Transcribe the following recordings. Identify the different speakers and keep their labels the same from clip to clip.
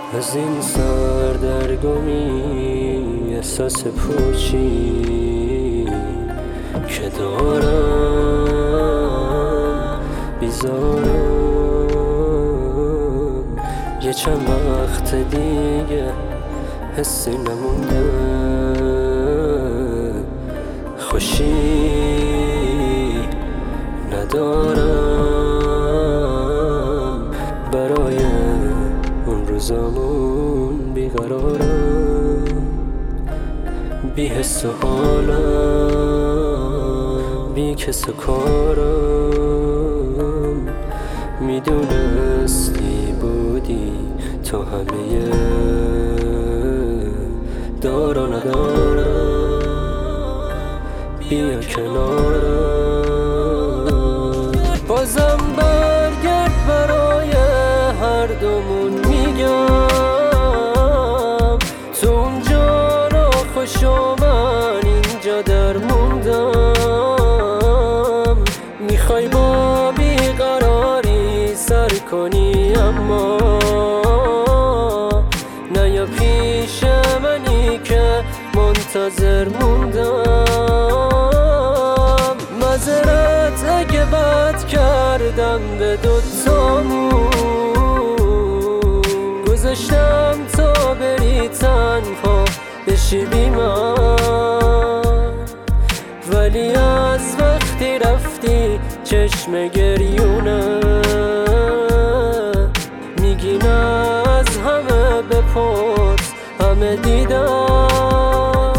Speaker 1: از این سردرگمی احساس پوچی که دارم بیزارم، یه چند وقت دیگه حسی نمونده، خوشی ندارم، برای اون روزامون بیقرارم، بی حس و حالم، بی کس و کارم، میدونستی بودی تو همه دارا ندارم، بیا کنارم، بازم برگرد برای هر دومون میگم، تو اونجا ناخوش و من اینجا در موندم، میخوای با بیقراری سر کنی اما نیا پیش منی که منتظر موندم، معذرت اگه بد کردم به دوتامون، گذاشتم تا بری تنها بشی بی من، ولی از وقتی رفتی چشم گریونه میگی نه، از همه بپرس همه دیدم.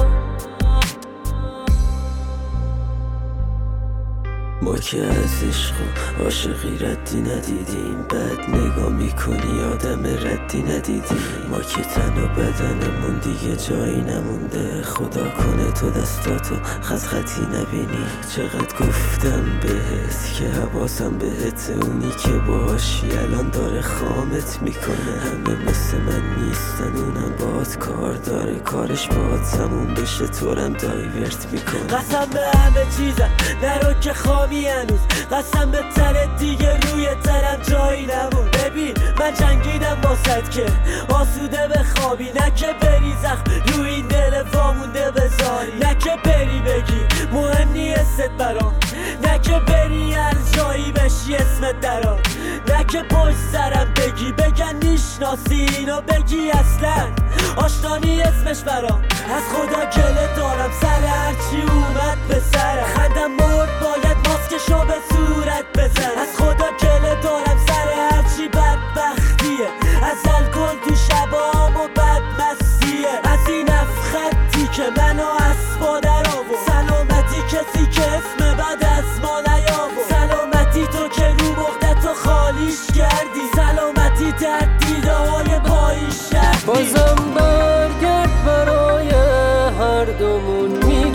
Speaker 2: ما که از عشق و عاشقی ردی ندیدیم، بد نگاه میکنی آدم ردی ندیدیم، ما که تن و بدنمون دیگه جایی نمونده، خدا کنه تو دستاتو خطی نبینی، چقدر گفتم بهت که حواسم بهت، اونی که باشی الان داره خامت میکنه، همه مثل من نیستن، اونم باهات کار داره، کارش باهات تموم بشه تورم دایورت میکنه،
Speaker 3: قسم به همه چیزم نرو که خامی هنوز، قسم به تنت دیگه روی تنم جایی نمون، ببین من جنگیدم باست که آسوده بخوابی، نه که بری زخم روی این دل وامونده بذاری، نه که بری بگی مهم نیستت برام، نه که بری هر جایی بشی اسمت درام، نه که پشت سرم بگی بگن میشناسی اینو بگی اصلا آشنانی اسمش برام، از خدا گله دارم سر هرچی اومد به سرم، خندم مرد باید ماسکشو به صورت بزن، از خدا گله دارم سر هرچی بدبختیه، ازل کن تو شبام و بدمستیه، از این افخطی که منو اسبا در آورد، سلامتی کسی که اسم بد از ما نیاورد، سلامتی تو که رو مختتو خالیش کردی، سلامتی در دیده های پاییشت،
Speaker 1: بازم برگرد برای هر دومون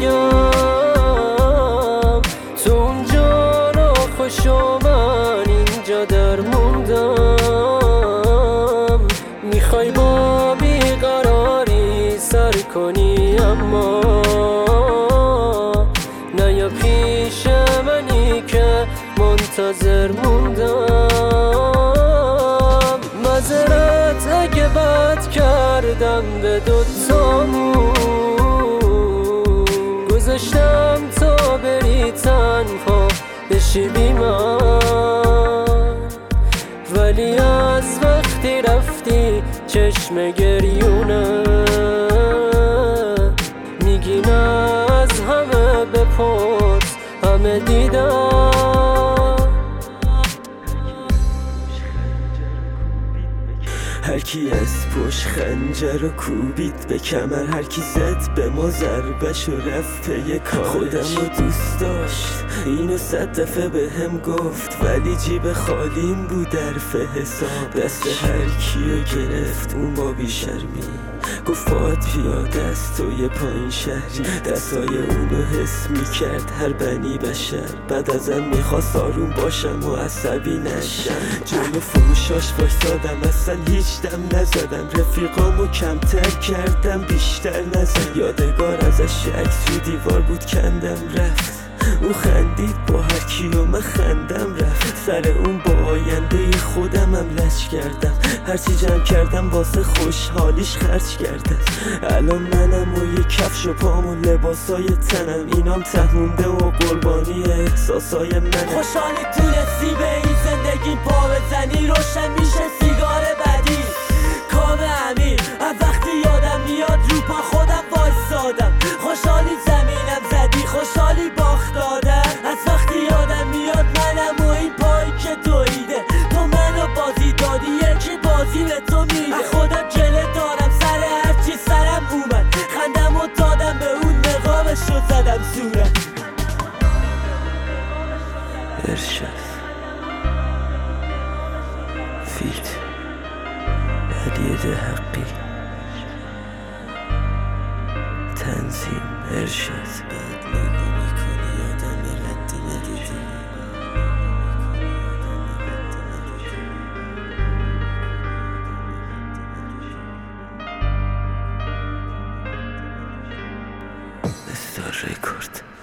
Speaker 1: میگم، تو اونجا ناخوش و من اینجا در موندم، میخوای با بیقراری سر کنی اما نیا پیش منی که منتظر موندم، معذرت اگه بد کردم به دوتامون، گذاشتم تا بری تنها بشی بی من، ولی از وقتی رفتی چشم گریونه میگی نه، از همه بپرس همه دیدم.
Speaker 2: هر کی از پشت خنجر رو کوبید به کمر، هر کی زد به ما ضربش و رفت پی کارش، خودم رو دوست داشت اینو 100 دفعه به هم گفت، ولی جیب خالیم بود درف حساب، دست هر کیو گرفت اون با بیشرمی، گفت فات پیاده است تو یه پایین شهری، دستای اونو حس میکرد هر بنی بشر، بعد ازم میخواست آروم باشم و عصبی نشم، جلو فروشاش وایسادم اصلا هیچ دم نزدم، رفیقامو کمتر کردم بیشتر نزد، یادگار ازش عکس رو دیوار بود کندم رفت، او خندید با هر کی و من خندم رفت، سر اون با آینده خودمم لج کردم، هرچی جمع کردم واسه خوشحالیش خرج کردم. الان منم و یه کفش و پام و لباسای تنم، اینام تهمونده و قربانی احساسای منم.
Speaker 3: خوشحالی تونستی به این زندگی پا بزنی، روشن میشه سیگار بدی کام امیر. از وقتی یادم میاد رو پا خودم وایسادم، خوشحالی زمینم زدی، خوشحالی باخت دادم. از وقتی یادم میاد منم و این پایی که دویده، تو منو بازی دادی یکی بازی به تو میده. خودم جله دارم سر هرچی سرم اومد، خندم و دادم به اون نقابش رو زدم صورت.
Speaker 2: ارشد فیت علی دهقی، تنظیم ارشد. بعد نگو میکنی آدم ردی ندیدی، استار رکورد.